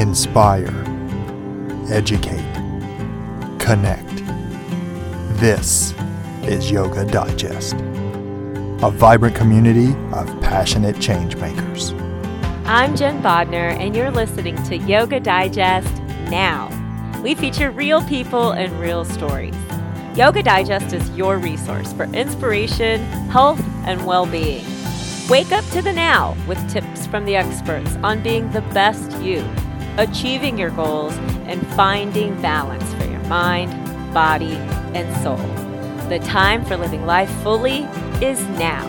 Inspire, educate, connect. This is Yoga Digest, a vibrant community of passionate change makers. I'm Jen Bodner, and you're listening to Yoga Digest Now. We feature real people and real stories. Yoga Digest is your resource for inspiration, health, and well-being. Wake up to the now with tips from the experts on being the best you, achieving your goals, and finding balance for your mind, body, and soul. The time for living life fully is now.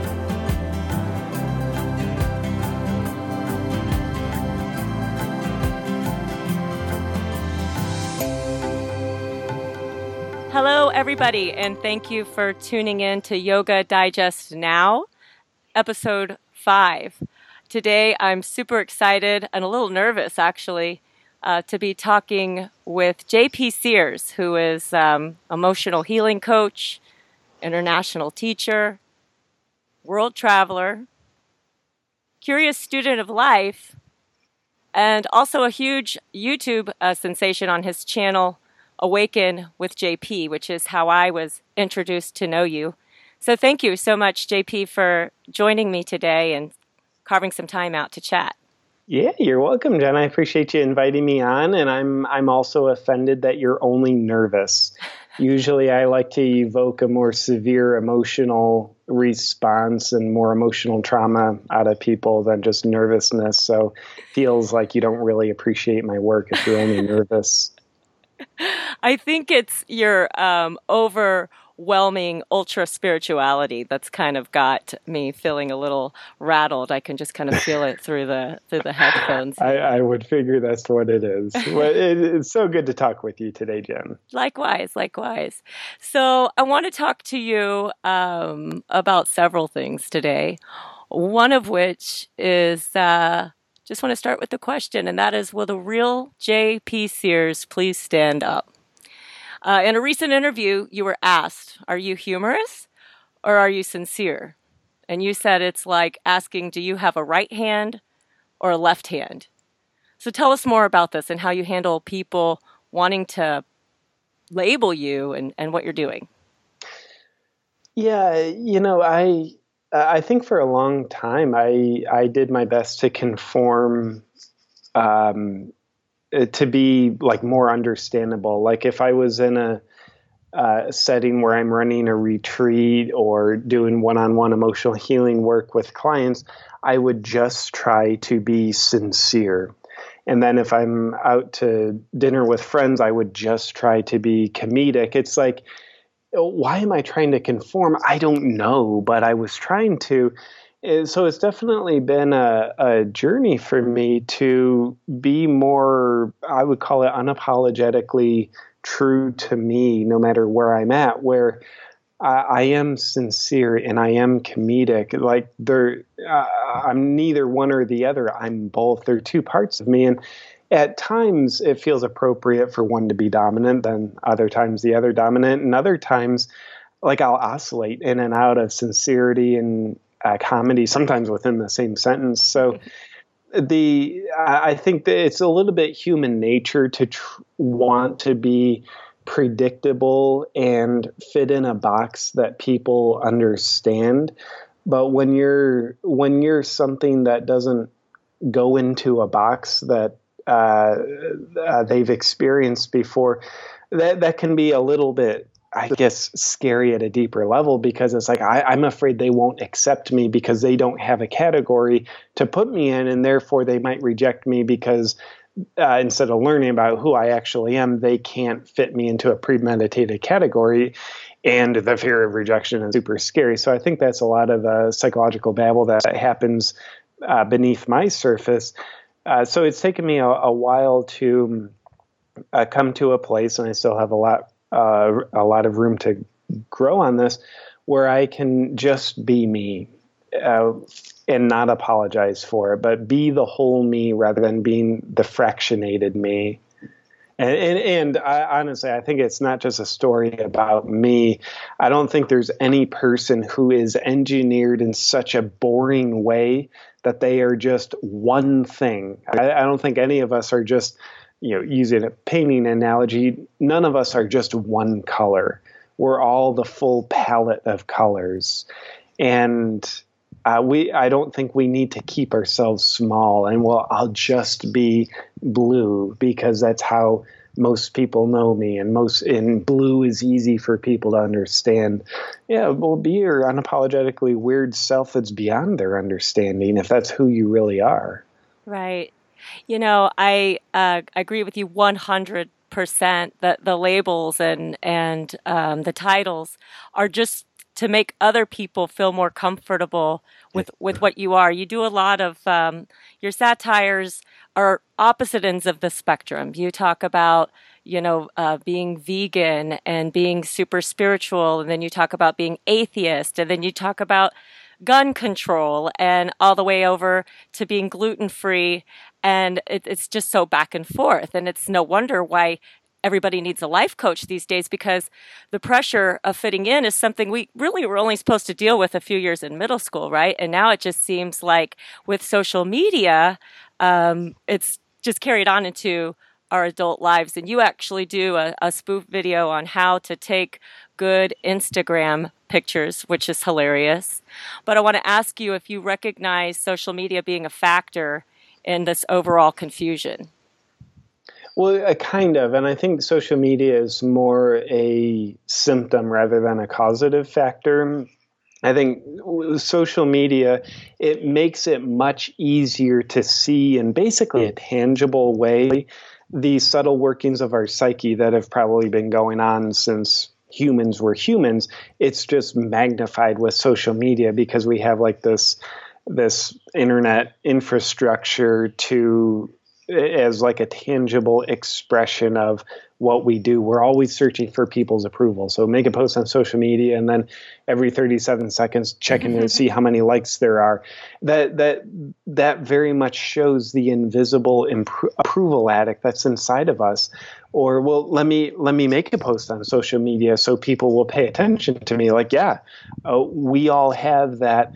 Hello, everybody, and thank you for tuning in to Yoga Digest Now, episode 5. Today, I'm super excited and a little nervous, actually, to be talking with JP Sears, who is emotional healing coach, international teacher, world traveler, curious student of life, and also a huge YouTube sensation on his channel, Awaken with JP, which is how I was introduced to know you. So thank you so much, JP, for joining me today and carving some time out to chat. Yeah, you're welcome, Jen. I appreciate you inviting me on, and I'm also offended that you're only nervous. Usually I like to evoke a more severe emotional response and more emotional trauma out of people than just nervousness. So it feels like you don't really appreciate my work if you're only nervous. I think it's your overwhelming ultra spirituality that's kind of got me feeling a little rattled. I can just kind of feel it through the headphones. I would figure that's what it is. Well, it's so good to talk with you today, Jen. Likewise. So I want to talk to you about several things today. One of which is just want to start with the question, and that is, will the real JP Sears please stand up? In a recent interview, you were asked, are you humorous or are you sincere? And you said it's like asking, do you have a right hand or a left hand? So tell us more about this and how you handle people wanting to label you and what you're doing. Yeah, I think for a long time, I did my best to conform to be like more understandable. Like if I was in a setting where I'm running a retreat or doing one-on-one emotional healing work with clients, I would just try to be sincere. And then if I'm out to dinner with friends, I would just try to be comedic. It's like, why am I trying to conform? I don't know, but I was trying to. So it's definitely been a journey for me to be more, I would call it unapologetically true to me, no matter where I'm at, where I am sincere and I am comedic. Like I'm neither one or the other. I'm both. They're two parts of me. And at times it feels appropriate for one to be dominant, then other times the other dominant, and other times like I'll oscillate in and out of sincerity and comedy, sometimes within the same sentence. So I think that it's a little bit human nature to want to be predictable and fit in a box that people understand. But when you're something that doesn't go into a box that they've experienced before, that can be a little bit, I guess, scary at a deeper level, because it's like I'm afraid they won't accept me because they don't have a category to put me in, and therefore they might reject me because instead of learning about who I actually am, they can't fit me into a premeditated category. And the fear of rejection is super scary. So I think that's a lot of psychological babble that happens beneath my surface. So it's taken me a while to come to a place, and I still have a lot of room to grow on this, where I can just be me and not apologize for it, but be the whole me rather than being the fractionated me. And I, honestly, I think it's not just a story about me. I don't think there's any person who is engineered in such a boring way that they are just one thing. I don't think any of us are just, using a painting analogy, none of us are just one color. We're all the full palette of colors. And I don't think we need to keep ourselves small and, well, I'll just be blue because that's how most people know me, and blue is easy for people to understand. Yeah, well, be your unapologetically weird self that's beyond their understanding if that's who you really are. Right. I agree with you 100% that the labels and the titles are just to make other people feel more comfortable with what you are. You do a lot of your satires are opposite ends of the spectrum. You talk about being vegan and being super spiritual, and then you talk about being atheist, and then you talk about gun control, and all the way over to being gluten-free. And it's just so back and forth. And it's no wonder why everybody needs a life coach these days, because the pressure of fitting in is something we really were only supposed to deal with a few years in middle school, right? And now it just seems like with social media, it's just carried on into our adult lives. And you actually do a spoof video on how to take good Instagram pictures, which is hilarious. But I want to ask you if you recognize social media being a factor in this overall confusion. Well, kind of. And I think social media is more a symptom rather than a causative factor. I think social media, it makes it much easier to see in basically a tangible way the subtle workings of our psyche that have probably been going on since humans were humans. It's just magnified with social media because we have like this internet infrastructure as like a tangible expression of what we do. We're always searching for people's approval. So make a post on social media and then every 37 seconds check in to see how many likes there are. That very much shows the invisible approval addict that's inside of us. Or, well, let me make a post on social media so people will pay attention to me. Like, we all have that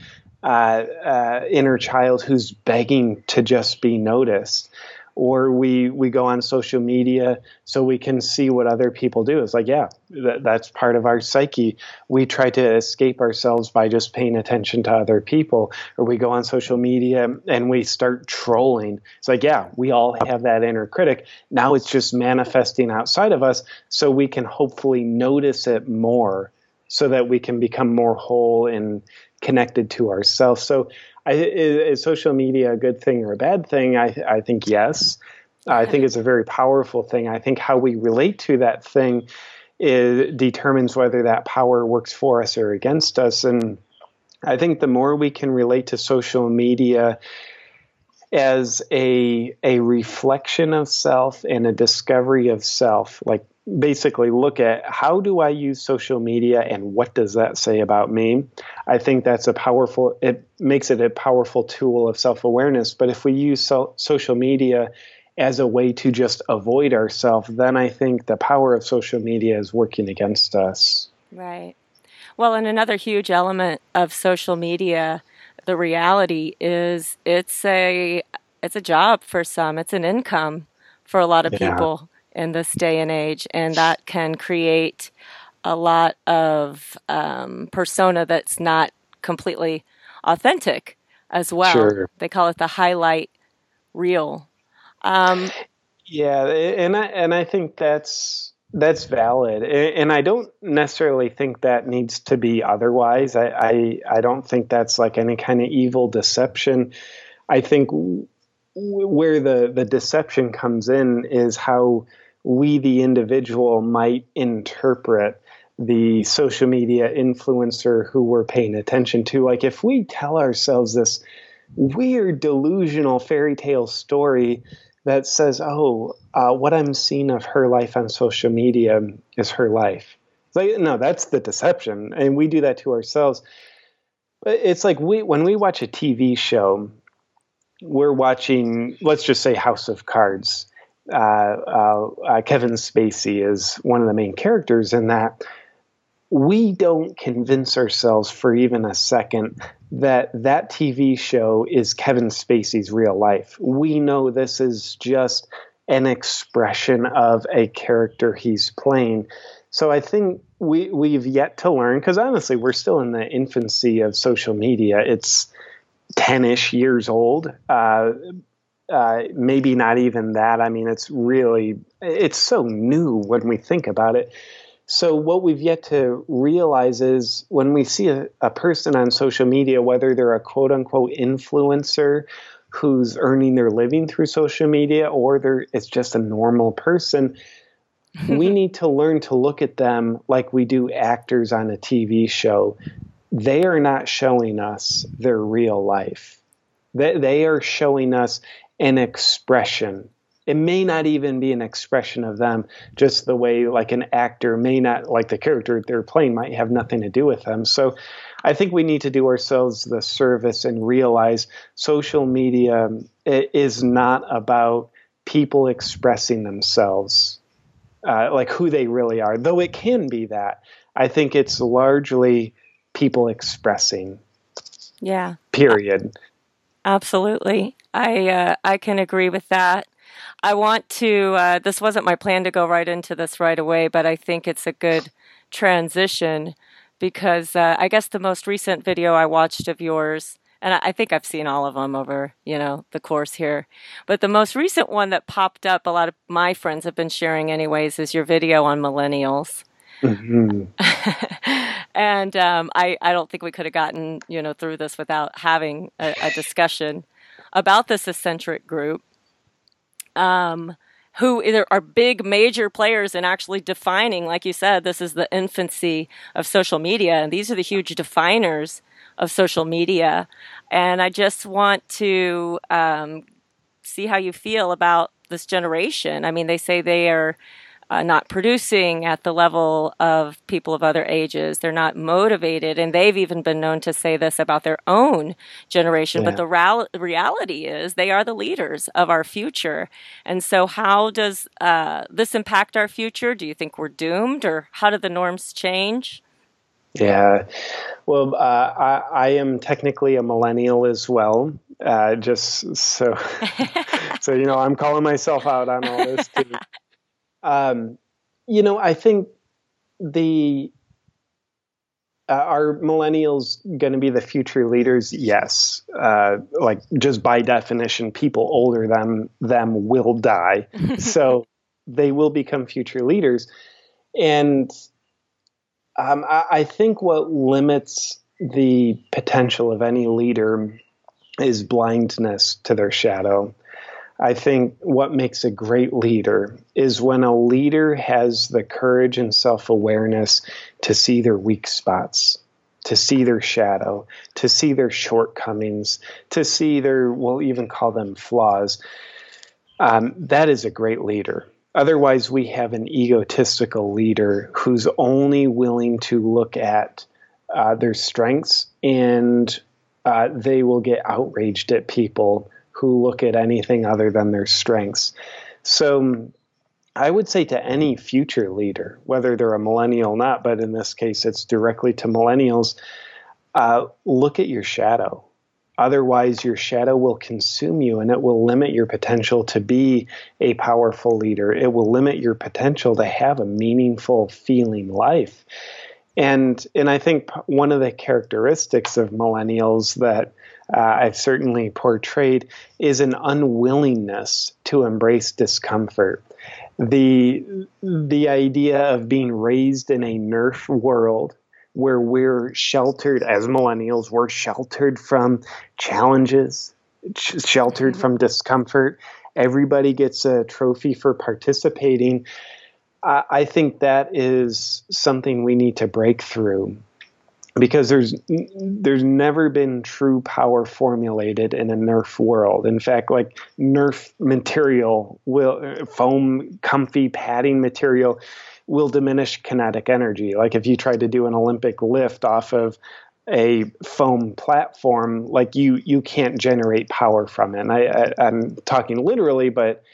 inner child who's begging to just be noticed. Or we go on social media so we can see what other people do. It's like, that's part of our psyche. We try to escape ourselves by just paying attention to other people. Or we go on social media and we start trolling. It's like, we all have that inner critic. Now it's just manifesting outside of us so we can hopefully notice it more so that we can become more whole and connected to ourselves. So is social media a good thing or a bad thing? I think yes. I think it's a very powerful thing. I think how we relate to that thing determines whether that power works for us or against us. And I think the more we can relate to social media as a reflection of self and a discovery of self, like basically look at how do I use social media and what does that say about me? I think it makes it a powerful tool of self-awareness. But if we use social media as a way to just avoid ourselves, then I think the power of social media is working against us. Right. Well, and another huge element of social media, the reality is it's a job for some. It's an income for a lot of people in this day and age, and that can create a lot of persona that's not completely authentic as well. Sure. They call it the highlight reel. And I think that's valid, and I don't necessarily think that needs to be otherwise. I don't think that's like any kind of evil deception. I think where the deception comes in is how we, the individual, might interpret the social media influencer who we're paying attention to. Like if we tell ourselves this weird delusional fairy tale story that says, what I'm seeing of her life on social media is her life. It's like, no, that's the deception. And we do that to ourselves. But it's like when we watch a TV show, we're watching, let's just say House of Cards. Kevin Spacey is one of the main characters in that, we don't convince ourselves for even a second that TV show is Kevin Spacey's real life. We know this is just an expression of a character he's playing. So I think we've yet to learn, because honestly, we're still in the infancy of social media. It's 10-ish years old. Maybe not even that. I mean, it's so new when we think about it. So what we've yet to realize is when we see a person on social media, whether they're a quote unquote influencer who's earning their living through social media, or it's just a normal person, we need to learn to look at them like we do actors on a TV show. They are not showing us their real life. They are showing us an expression. It may not even be an expression of them, just the way like an actor may not, like the character they're playing might have nothing to do with them. So I think we need to do ourselves the service and realize social media is not about people expressing themselves, like who they really are, though it can be that. I think it's largely people expressing. Yeah. Period. Absolutely. I can agree with that. I want to, this wasn't my plan to go right into this right away, but I think it's a good transition because I guess the most recent video I watched of yours, and I think I've seen all of them over, the course here, but the most recent one that popped up, a lot of my friends have been sharing anyways, is your video on millennials. Mm-hmm. And I don't think we could have gotten, through this without having a discussion about this eccentric group. Who either are big major players in actually defining, like you said, this is the infancy of social media, and these are the huge definers of social media. And I just want to see how you feel about this generation. I mean, they say they are not producing at the level of people of other ages. They're not motivated. And they've even been known to say this about their own generation. Yeah. But the reality is they are the leaders of our future. And so how does this impact our future? Do you think we're doomed, or how do the norms change? Yeah. Well, I am technically a millennial as well. Just so, I'm calling myself out on all this too. I think are millennials going to be the future leaders? Yes. Like just by definition, people older than them will die. So they will become future leaders. And I think what limits the potential of any leader is blindness to their shadow. I think what makes a great leader is when a leader has the courage and self-awareness to see their weak spots, to see their shadow, to see their shortcomings, to see we'll even call them flaws. That is a great leader. Otherwise, we have an egotistical leader who's only willing to look at their strengths, and they will get outraged at people who look at anything other than their strengths. So I would say to any future leader, whether they're a millennial or not, but in this case, it's directly to millennials, look at your shadow. Otherwise, your shadow will consume you, and it will limit your potential to be a powerful leader. It will limit your potential to have a meaningful, feeling life. And I think one of the characteristics of millennials that I've certainly portrayed is an unwillingness to embrace discomfort. The idea of being raised in a nerf world where we're sheltered as millennials, we're sheltered from challenges, sheltered from discomfort. Everybody gets a trophy for participating. I think that is something we need to break through, because there's never been true power formulated in a Nerf world. In fact, like Nerf material foam, comfy padding material will diminish kinetic energy. Like if you tried to do an Olympic lift off of a foam platform, like you can't generate power from it. And I'm talking literally, but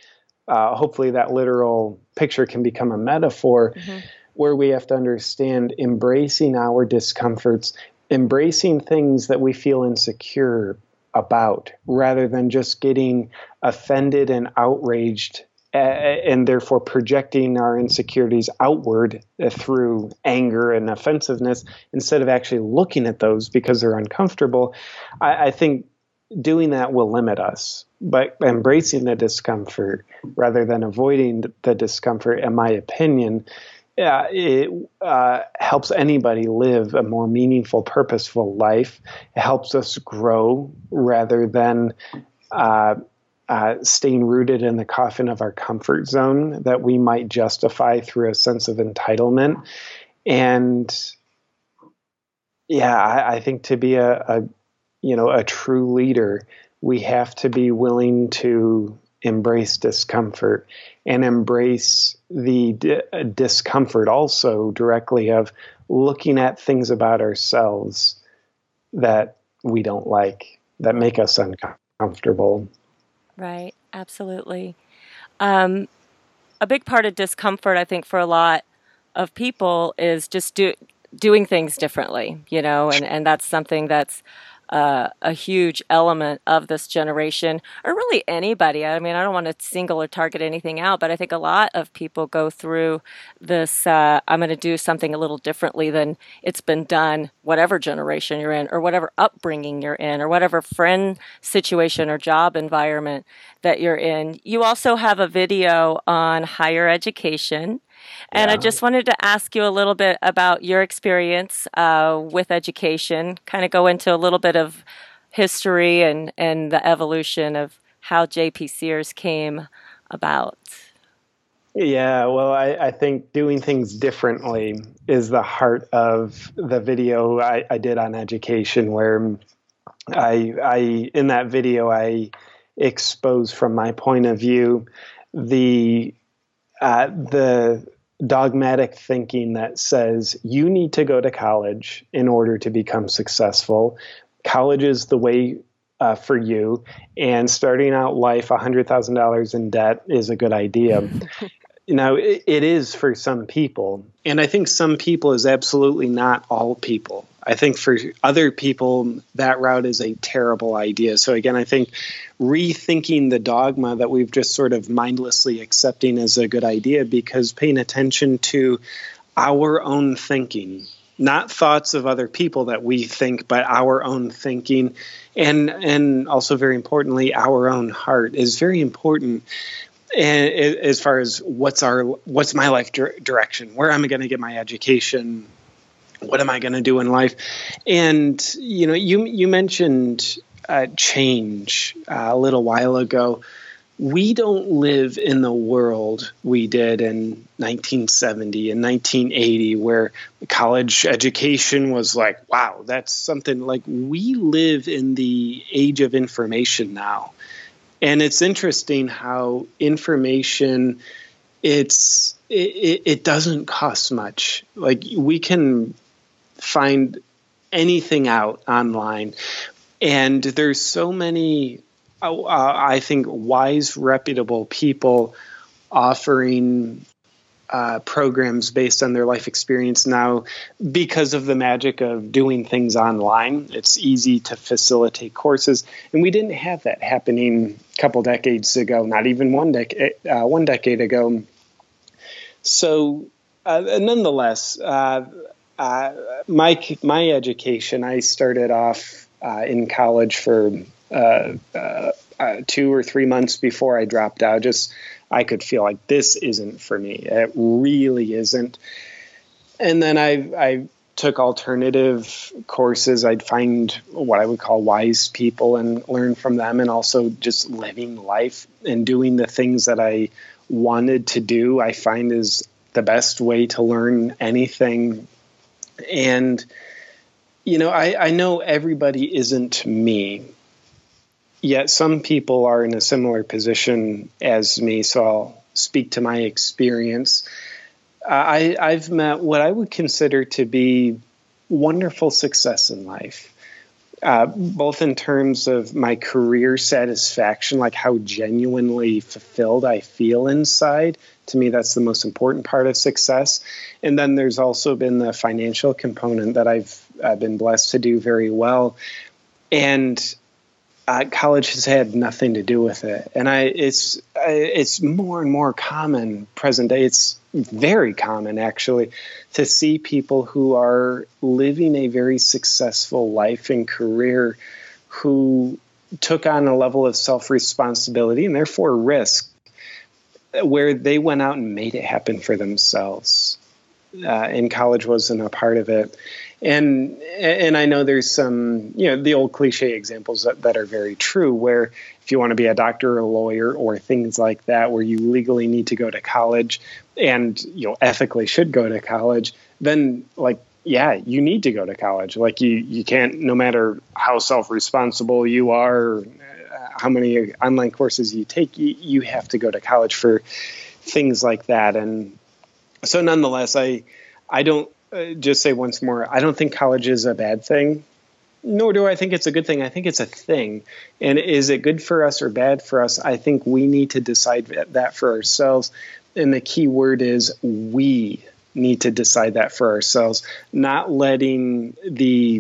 hopefully that literal picture can become a metaphor, where we have to understand embracing our discomforts, embracing things that we feel insecure about, rather than just getting offended and outraged and therefore projecting our insecurities outward through anger and offensiveness instead of actually looking at those because they're uncomfortable. I think doing that will limit us. But embracing the discomfort rather than avoiding the discomfort, in my opinion, it helps anybody live a more meaningful, purposeful life. It helps us grow rather than staying rooted in the coffin of our comfort zone that we might justify through a sense of entitlement. And I think to be a true leader, we have to be willing to embrace discomfort and embrace the discomfort also directly of looking at things about ourselves that we don't like, that make us uncomfortable. Right, absolutely. A big part of discomfort, I think, for a lot of people is just doing things differently, and that's something that's a huge element of this generation, or really anybody. I mean, I don't want to single or target anything out, but I think a lot of people go through this, I'm going to do something a little differently than it's been done, whatever generation you're in, or whatever upbringing you're in, or whatever friend situation or job environment that you're in. You also have a video on higher education. And I just wanted to ask you a little bit about your experience with education, kind of go into a little bit of history and the evolution of how JP Sears came about. Yeah, well, I think doing things differently is the heart of the video I did on education, where I in that video, I expose from my point of view the dogmatic thinking that says you need to go to college in order to become successful. College is the way for you, and starting out life $100,000 in debt is a good idea. It is for some people, and I think some people is absolutely not all people. I think for other people, that route is a terrible idea. So again, I think rethinking the dogma that we've just sort of mindlessly accepting as a good idea, because paying attention to our own thinking, not thoughts of other people that we think, but our own thinking, and also very importantly, our own heart is very important. And as far as what's my life direction, where am I going to get my education? What am I going to do in life? And, you mentioned change a little while ago. We don't live in the world we did in 1970 and 1980, where college education was like, wow, that's something. Like, we live in the age of information now. And it's interesting how information, it doesn't cost much. Like, we can find anything out online, and there's so many, I think, wise, reputable people offering programs based on their life experience now. Because of the magic of doing things online, it's easy to facilitate courses, and we didn't have that happening a couple decades ago, not even one decade ago. So nonetheless, my education, I started off in college for 2 or 3 months before I dropped out. I could feel like this isn't for me. It really isn't. And then I took alternative courses. I'd find what I would call wise people and learn from them, and also just living life and doing the things that I wanted to do, I find is the best way to learn anything. And, I know everybody isn't me, yet some people are in a similar position as me, so I'll speak to my experience. I've met what I would consider to be wonderful success in life. both in terms of my career satisfaction, like how genuinely fulfilled I feel inside. To me, that's the most important part of success. And then there's also been the financial component that I've been blessed to do very well. And college has had nothing to do with it. And it's more and more common present day. It's very common, actually, to see people who are living a very successful life and career who took on a level of self-responsibility and therefore risk, where they went out and made it happen for themselves. And college wasn't a part of it. And I know there's some, the old cliche examples that are very true, where if you want to be a doctor or a lawyer or things like that, where you legally need to go to college and, ethically should go to college, then you need to go to college. Like you can't, no matter how self-responsible you are, how many online courses you take, you have to go to college for things like that. And so nonetheless, I don't, just say once more, I don't think college is a bad thing, nor do I think it's a good thing. I think it's a thing. And is it good for us or bad for us? I think we need to decide that for ourselves. And the key word is we need to decide that for ourselves, not letting the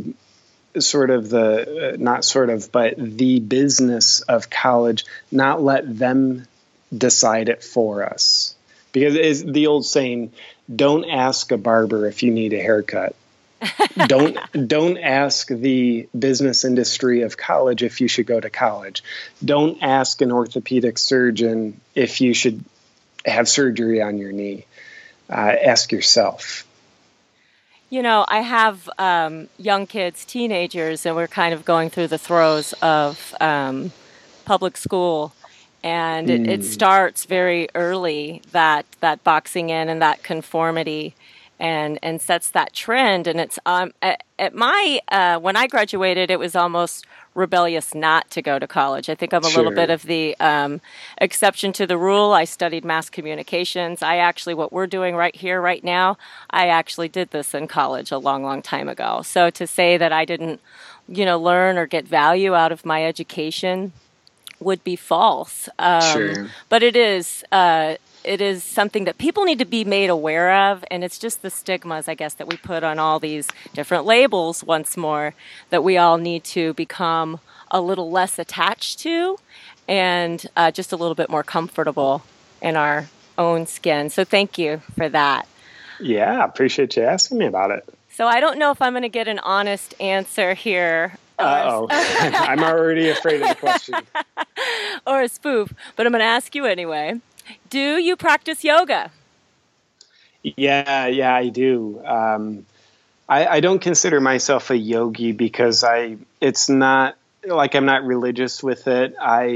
the business of college, not let them decide it for us. Because it's the old saying, don't ask a barber if you need a haircut. Don't ask the business industry of college if you should go to college. Don't ask an orthopedic surgeon if you should have surgery on your knee. Ask yourself. I have young kids, teenagers, and we're kind of going through the throes of public school. And it starts very early, that boxing in and that conformity, and sets that trend. And it's at my when I graduated, it was almost rebellious not to go to college. I think I'm a little bit of the exception to the rule. I studied mass communications. What we're doing right here, right now, I actually did this in college a long, long time ago. So to say that I didn't, learn or get value out of my education would be false. But it is something that people need to be made aware of, and it's just the stigmas, I guess, that we put on all these different labels once more, that we all need to become a little less attached to, and just a little bit more comfortable in our own skin. So thank you for that. Yeah, I appreciate you asking me about it. So I don't know if I'm going to get an honest answer here. Uh-oh. I'm already afraid of the question. Or a spoof, but I'm going to ask you anyway. Do you practice yoga? Yeah, I do. I don't consider myself a yogi because it's not like I'm not religious with it.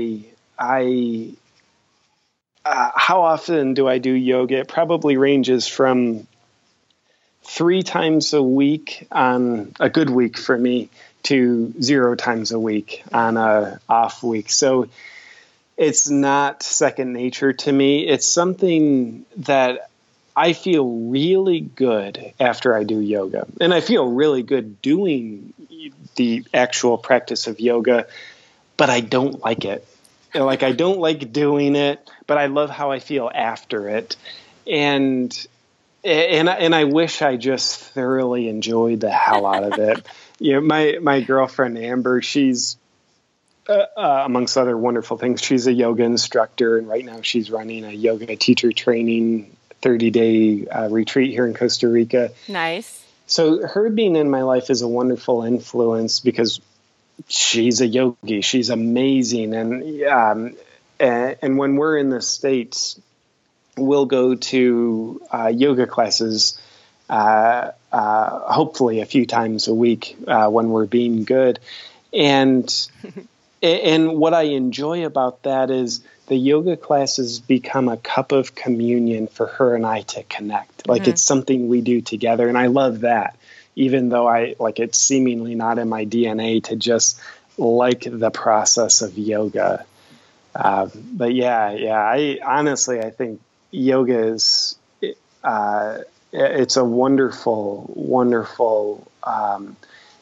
How often do I do yoga? It probably ranges from 3 times a week on a good week for me to 0 times a week on a off week. So it's not second nature to me. It's something that I feel really good after I do yoga. And I feel really good doing the actual practice of yoga, but I don't like it. I don't like doing it, but I love how I feel after it. And I wish I just thoroughly enjoyed the hell out of it. My girlfriend Amber, she's amongst other wonderful things, she's a yoga instructor, and right now she's running a yoga teacher training 30-day retreat here in Costa Rica. Nice. So her being in my life is a wonderful influence because she's a yogi. She's amazing, and when we're in the States, we'll go to yoga classes, hopefully a few times a week when we're being good. And what I enjoy about that is the yoga classes become a cup of communion for her and I to connect. It's something we do together. And I love that, even though it's seemingly not in my DNA to just like the process of yoga. But I honestly think yoga is, it's a wonderful, wonderful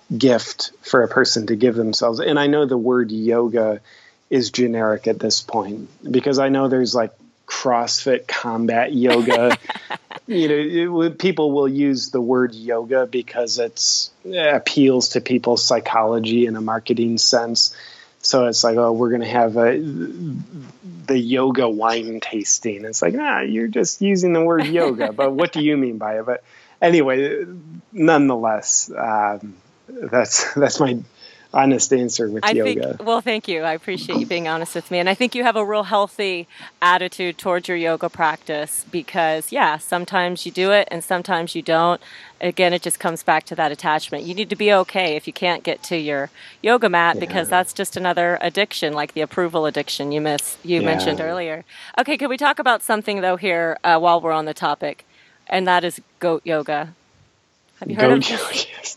gift for a person to give themselves. And I know the word yoga is generic at this point, because I know there's like CrossFit combat yoga. People will use the word yoga because it appeals to people's psychology in a marketing sense. So it's like, oh, we're going to have the yoga wine tasting. It's like, you're just using the word yoga, but what do you mean by it? But anyway, nonetheless, that's my honest answer with yoga. Thank you. I appreciate you being honest with me. And I think you have a real healthy attitude towards your yoga practice because, sometimes you do it and sometimes you don't. Again, it just comes back to that attachment. You need to be okay if you can't get to your yoga mat because that's just another addiction, like the approval addiction you mentioned earlier. Okay, can we talk about something, though, here while we're on the topic, and that is goat yoga. Have you heard of this? Yes.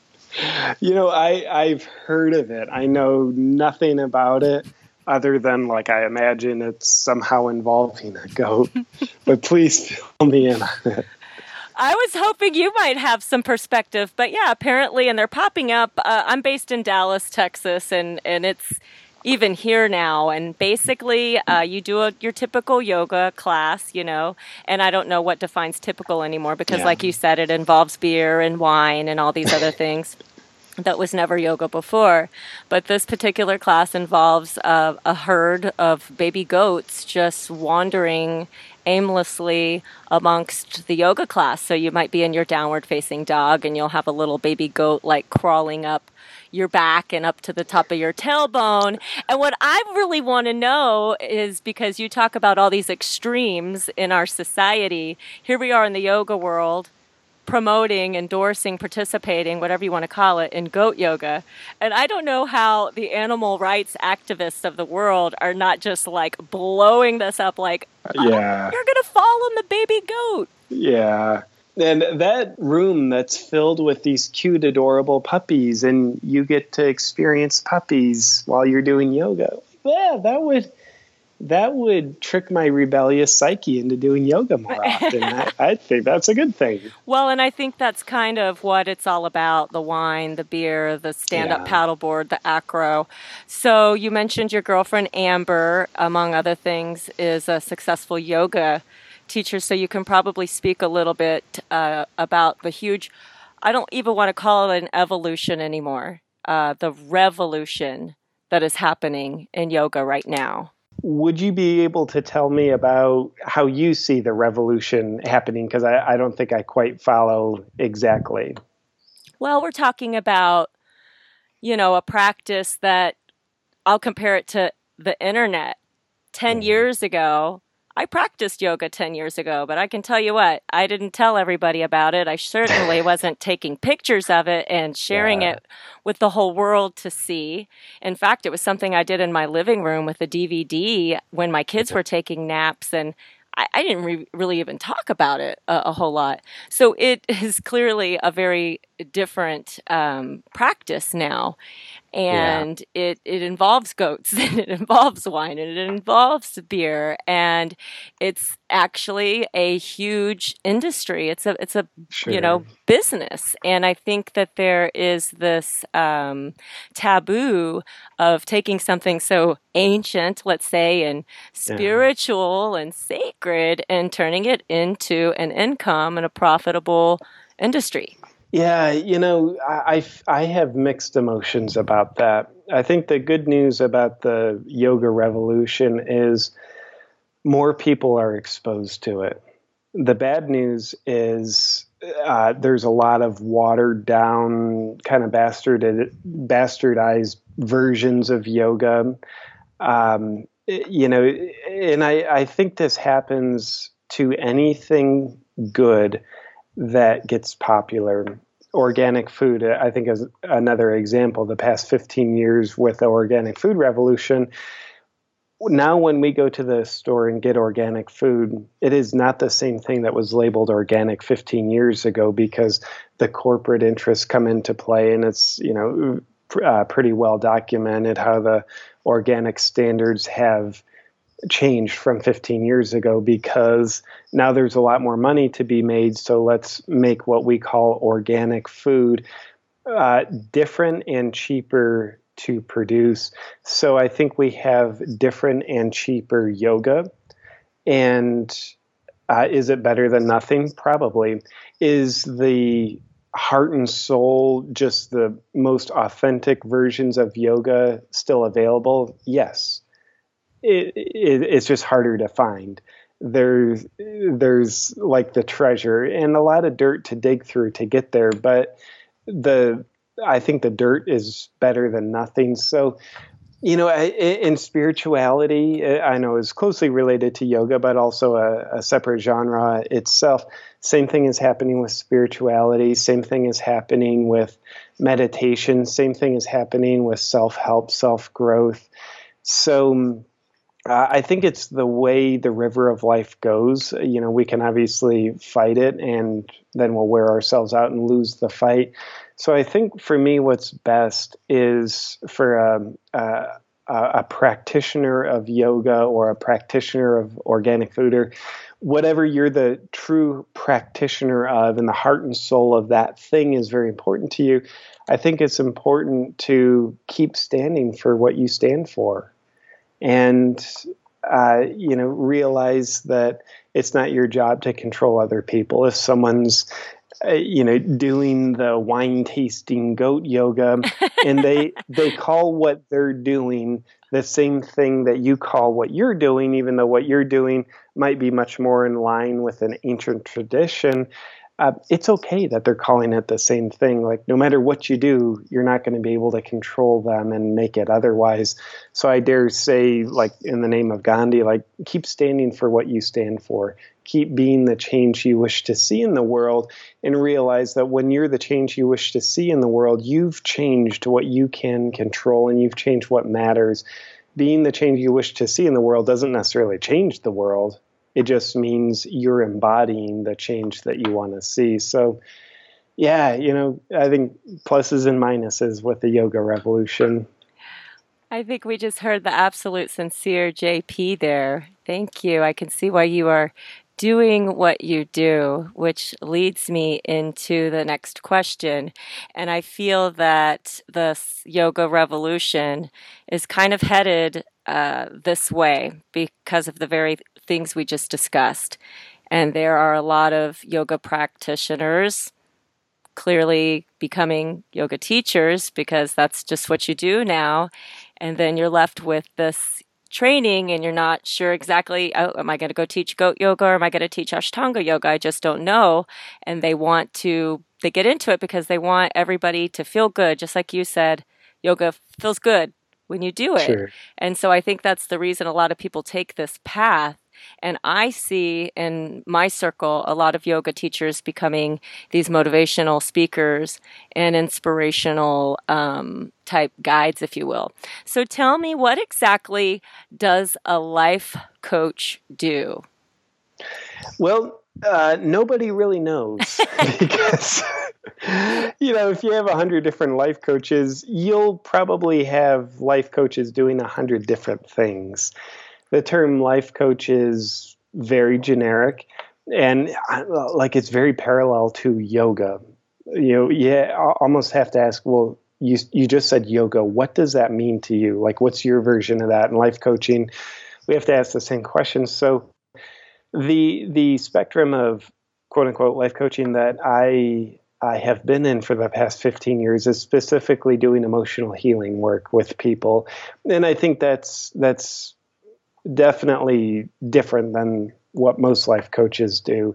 I've heard of it. I know nothing about it other than, I imagine it's somehow involving a goat. But please fill me in on it. I was hoping you might have some perspective, but apparently, and they're popping up. I'm based in Dallas, Texas, and it's even here now. And basically, you do your typical yoga class, and I don't know what defines typical anymore because, like you said, it involves beer and wine and all these other things. That was never yoga before. But this particular class involves a herd of baby goats just wandering aimlessly amongst the yoga class. So you might be in your downward facing dog and you'll have a little baby goat crawling up your back and up to the top of your tailbone. And what I really want to know is, because you talk about all these extremes in our society, here we are in the yoga world, promoting, endorsing, participating, whatever you want to call it, in goat yoga. And I don't know how the animal rights activists of the world are not just blowing this up you're going to fall on the baby goat. Yeah. And that room that's filled with these cute, adorable puppies, and you get to experience puppies while you're doing yoga. Yeah, that would trick my rebellious psyche into doing yoga more often. I think that's a good thing. Well, and I think that's kind of what it's all about, the wine, the beer, the stand-up paddleboard, the acro. So you mentioned your girlfriend, Amber, among other things, is a successful yoga teacher. So you can probably speak a little bit about the huge, I don't even want to call it an evolution anymore, the revolution that is happening in yoga right now. Would you be able to tell me about how you see the revolution happening? Because I don't think I quite follow exactly. Well, we're talking about, a practice that I'll compare it to the internet. 10 years ago, I practiced yoga 10 years ago, but I can tell you what, I didn't tell everybody about it. I certainly wasn't taking pictures of it and sharing it with the whole world to see. In fact, it was something I did in my living room with a DVD when my kids were taking naps, and I didn't really even talk about it a whole lot. So it is clearly a very different practice now. And it involves goats, and it involves wine, and it involves beer, and it's actually a huge industry. It's a business, and I think that there is this taboo of taking something so ancient, let's say, and spiritual and sacred, and turning it into an income and a profitable industry. Yeah, I have mixed emotions about that. I think the good news about the yoga revolution is more people are exposed to it. The bad news is there's a lot of watered down, kind of bastardized versions of yoga. And I think this happens to anything good that gets popular. Organic food, I think, is another example. The past 15 years with the organic food revolution, now when we go to the store and get organic food, it is not the same thing that was labeled organic 15 years ago, because the corporate interests come into play, and it's pretty well documented how the organic standards have changed from 15 years ago, because now there's a lot more money to be made. So let's make what we call organic food different and cheaper to produce. So I think we have different and cheaper yoga. And is it better than nothing? Probably. Is the heart and soul just the most authentic versions of yoga still available? Yes. It's just harder to find. There's like the treasure and a lot of dirt to dig through to get there, but I think the dirt is better than nothing. So, in spirituality, I know is closely related to yoga, but also a separate genre itself. Same thing is happening with spirituality. Same thing is happening with meditation. Same thing is happening with self-help, self-growth. So I think it's the way the river of life goes. We can obviously fight it and then we'll wear ourselves out and lose the fight. So I think for me, what's best is for a practitioner of yoga or a practitioner of organic food or whatever you're the true practitioner of and the heart and soul of that thing is very important to you. I think it's important to keep standing for what you stand for. And, realize that it's not your job to control other people. If someone's, doing the wine tasting goat yoga and they call what they're doing the same thing that you call what you're doing, even though what you're doing might be much more in line with an ancient tradition, it's okay that they're calling it the same thing. Like no matter what you do, you're not going to be able to control them and make it otherwise. So I dare say, like in the name of Gandhi, like keep standing for what you stand for. Keep being the change you wish to see in the world and realize that when you're the change you wish to see in the world, you've changed what you can control and you've changed what matters. Being the change you wish to see in the world doesn't necessarily change the world. It just means you're embodying the change that you want to see. So, yeah, I think pluses and minuses with the yoga revolution. I think we just heard the absolute sincere JP there. Thank you. I can see why you are doing what you do, which leads me into the next question. And I feel that the yoga revolution is kind of headed this way because of the very things we just discussed. And there are a lot of yoga practitioners clearly becoming yoga teachers because that's just what you do now. And then you're left with this training and you're not sure exactly, oh, am I going to go teach goat yoga or am I going to teach Ashtanga yoga? I just don't know. And they get into it because they want everybody to feel good. Just like you said, yoga feels good when you do it. Sure. And so I think that's the reason a lot of people take this path. And I see in my circle a lot of yoga teachers becoming these motivational speakers and inspirational type guides, if you will. So tell me, what exactly does a life coach do? Well, nobody really knows because, if you have 100 different life coaches, you'll probably have life coaches doing 100 different things. The term life coach is very generic and it's very parallel to yoga. I almost have to ask, well, you just said yoga. What does that mean to you? Like, what's your version of that? And life coaching, we have to ask the same questions. So the spectrum of quote unquote life coaching that I have been in for the past 15 years is specifically doing emotional healing work with people. And I think that's definitely different than what most life coaches do.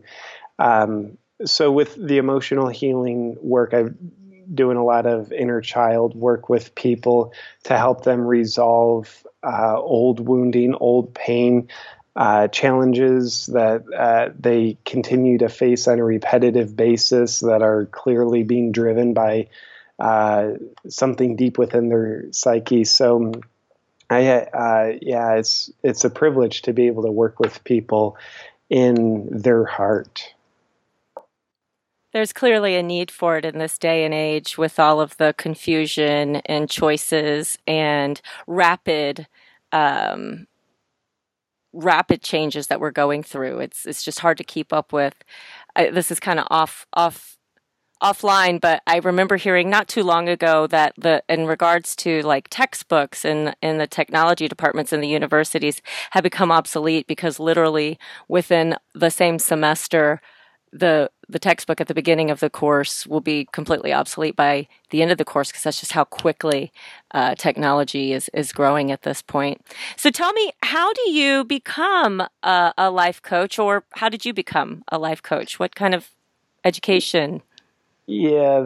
So with the emotional healing work, I'm doing a lot of inner child work with people to help them resolve old wounding, old pain, challenges that they continue to face on a repetitive basis that are clearly being driven by something deep within their psyche. So it's a privilege to be able to work with people in their heart. There's clearly a need for it in this day and age with all of the confusion and choices and rapid changes that we're going through. It's just hard to keep up with. This is kind of off offline, but I remember hearing not too long ago that in regards to like textbooks in the technology departments in the universities have become obsolete because literally within the same semester, the textbook at the beginning of the course will be completely obsolete by the end of the course because that's just how quickly technology is growing at this point. So tell me, how do you become a life coach, or how did you become a life coach? What kind of education? Yeah,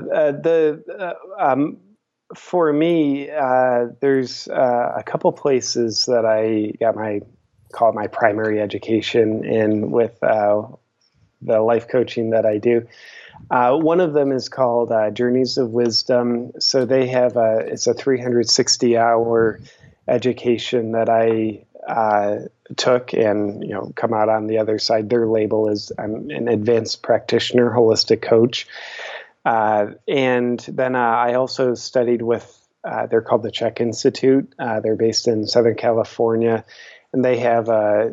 for me, there's a couple places that I got call it my primary education in with the life coaching that I do. One of them is called Journeys of Wisdom. So they have it's a 360-hour education that I took and come out on the other side. Their label is I'm an advanced practitioner, holistic coach. And then I also studied with, they're called the CHEK Institute. They're based in Southern California, and they have a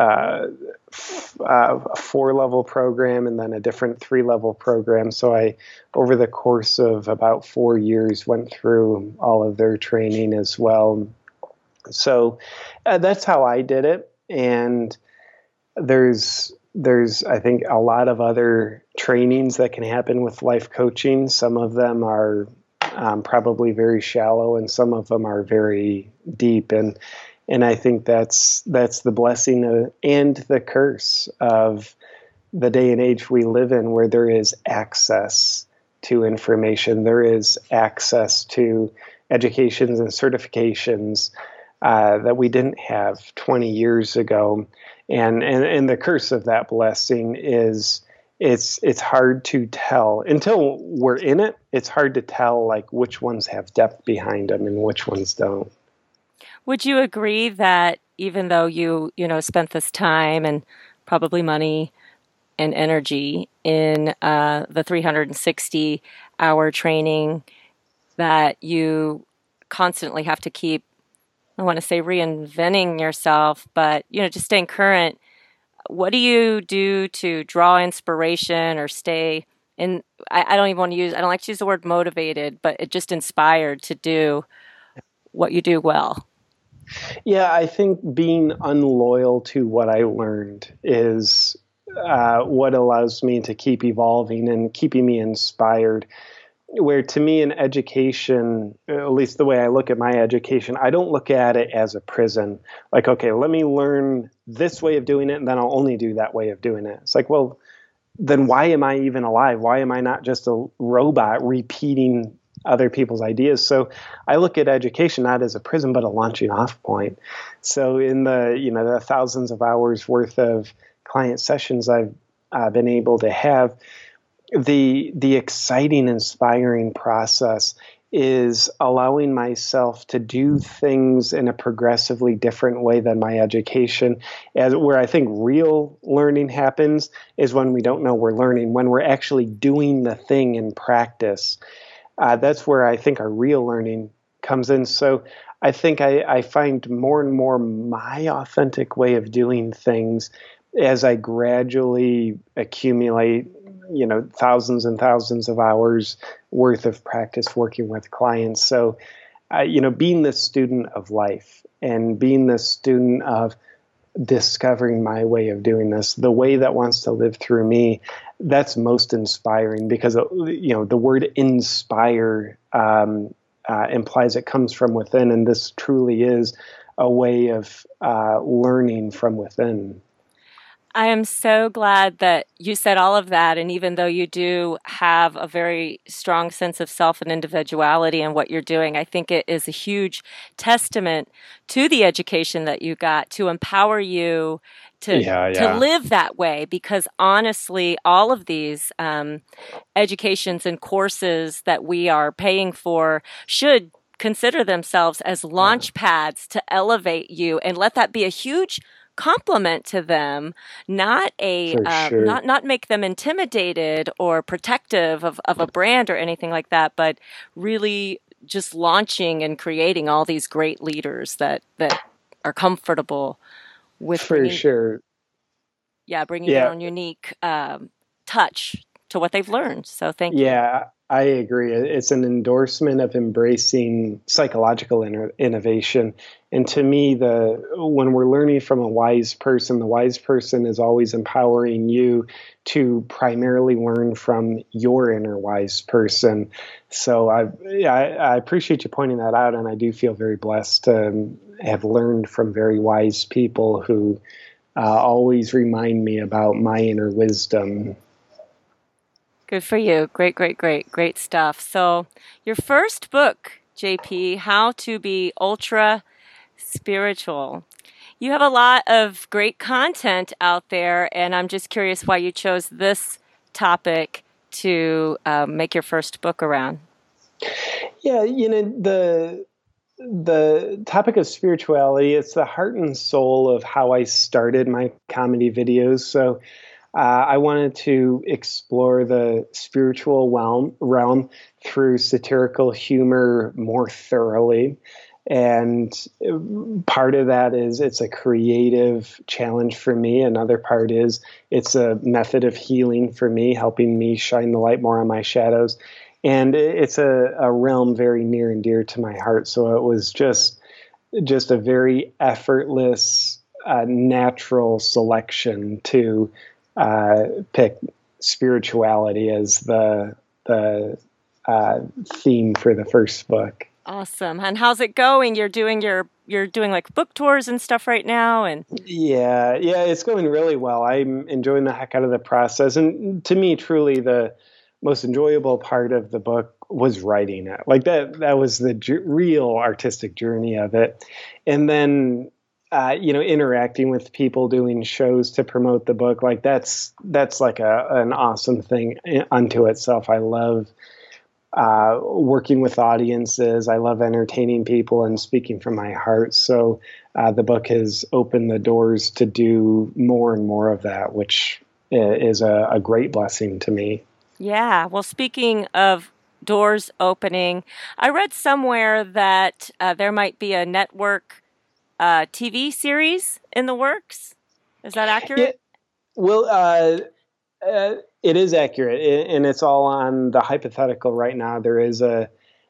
4-level program and then a different 3-level program. So I, over the course of about 4 years, went through all of their training as well. So that's how I did it. And there's I think a lot of other trainings that can happen with life coaching. Some of them are probably very shallow, and some of them are very deep. And I think that's the blessing and the curse of the day and age we live in, where there is access to information, there is access to educations and certifications that we didn't have 20 years ago. And the curse of that blessing is it's hard to tell until we're in it. It's hard to tell like which ones have depth behind them and which ones don't. Would you agree that even though you spent this time and probably money and energy in the 360-hour training, that you constantly have to keep, I want to say reinventing yourself, but just staying current? What do you do to draw inspiration or stay in? I don't like to use the word motivated, but it just inspired to do what you do well. Yeah, I think being unloyal to what I learned is what allows me to keep evolving and keeping me inspired. Where to me in education, at least the way I look at my education, I don't look at it as a prison. Like, okay, let me learn this way of doing it, and then I'll only do that way of doing it. It's like, well, then why am I even alive? Why am I not just a robot repeating other people's ideas? So I look at education not as a prison, but a launching off point. So in the thousands of hours worth of client sessions I've been able to have, the exciting, inspiring process is allowing myself to do things in a progressively different way than my education. Where I think real learning happens is when we don't know we're learning, when we're actually doing the thing in practice. That's where I think our real learning comes in. So I think I find more and more my authentic way of doing things as I gradually accumulate, thousands and thousands of hours worth of practice working with clients. So, being the student of life and being the student of discovering my way of doing this, the way that wants to live through me, that's most inspiring because, the word inspire implies it comes from within. And this truly is a way of learning from within. I am so glad that you said all of that. And even though you do have a very strong sense of self and individuality in what you're doing, I think it is a huge testament to the education that you got to empower you to live that way. Because honestly, all of these educations and courses that we are paying for should consider themselves as launch pads to elevate you, and let that be a huge compliment to them, not not make them intimidated or protective of a brand or anything like that, but really just launching and creating all these great leaders that are comfortable with bringing their own unique touch to what they've learned. So thank you. Yeah, I agree. It's an endorsement of embracing psychological innovation. And to me, when we're learning from a wise person, the wise person is always empowering you to primarily learn from your inner wise person. So I appreciate you pointing that out, and I do feel very blessed to have learned from very wise people who always remind me about my inner wisdom. Good for you. Great stuff. So your first book, JP, How to Be Ultra Spiritual. You have a lot of great content out there, and I'm just curious why you chose this topic to make your first book around. Yeah, the topic of spirituality, it's the heart and soul of how I started my comedy videos. So I wanted to explore the spiritual realm through satirical humor more thoroughly. And part of that is it's a creative challenge for me. Another part is it's a method of healing for me, helping me shine the light more on my shadows. And it's a realm very near and dear to my heart. So it was just a very effortless, natural selection to pick spirituality as the theme for the first book. Awesome. And how's it going? You're doing like book tours and stuff right now, and yeah, it's going really well. I'm enjoying the heck out of the process, and to me, truly the most enjoyable part of the book was writing it. Like that was the real artistic journey of it, and then interacting with people, doing shows to promote the book. Like that's like an awesome thing unto itself. I love working with audiences. I love entertaining people and speaking from my heart. So the book has opened the doors to do more and more of that, which is a great blessing to me. Yeah. Well, speaking of doors opening, I read somewhere that there might be a network TV series in the works. Is that accurate? Yeah. Well, it is accurate, and it's all on the hypothetical right now. There is an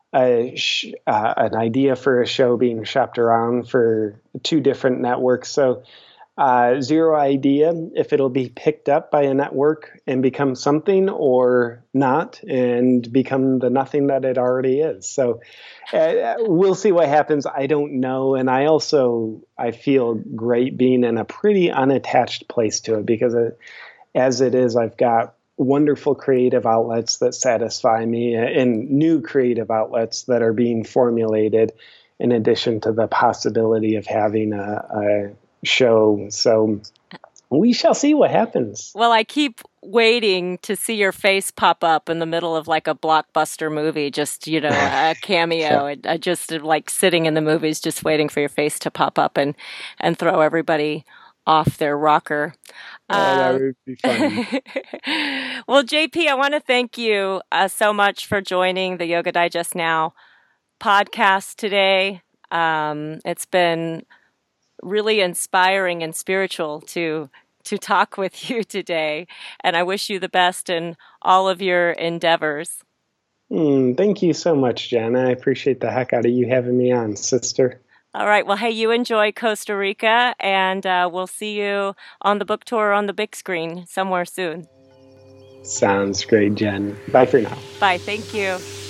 idea for a show being shopped around for 2 different networks. So zero idea if it'll be picked up by a network and become something or not and become the nothing that it already is. So we'll see what happens. I don't know. And I feel great being in a pretty unattached place to it because as it is, I've got wonderful creative outlets that satisfy me and new creative outlets that are being formulated in addition to the possibility of having a show. So we shall see what happens. Well, I keep waiting to see your face pop up in the middle of like a blockbuster movie, just, a cameo. I just like sitting in the movies, just waiting for your face to pop up and throw everybody off their rocker. That would be fun. Well, JP, I want to thank you so much for joining the Yoga Digest Now podcast today. It's been really inspiring and spiritual to talk with you today, and I wish you the best in all of your endeavors. Thank you so much, Jen. I appreciate the heck out of you having me on, sister. All right. Well, hey, you enjoy Costa Rica, and we'll see you on the book tour on the big screen somewhere soon. Sounds great, Jen. Bye for now. Bye. Thank you.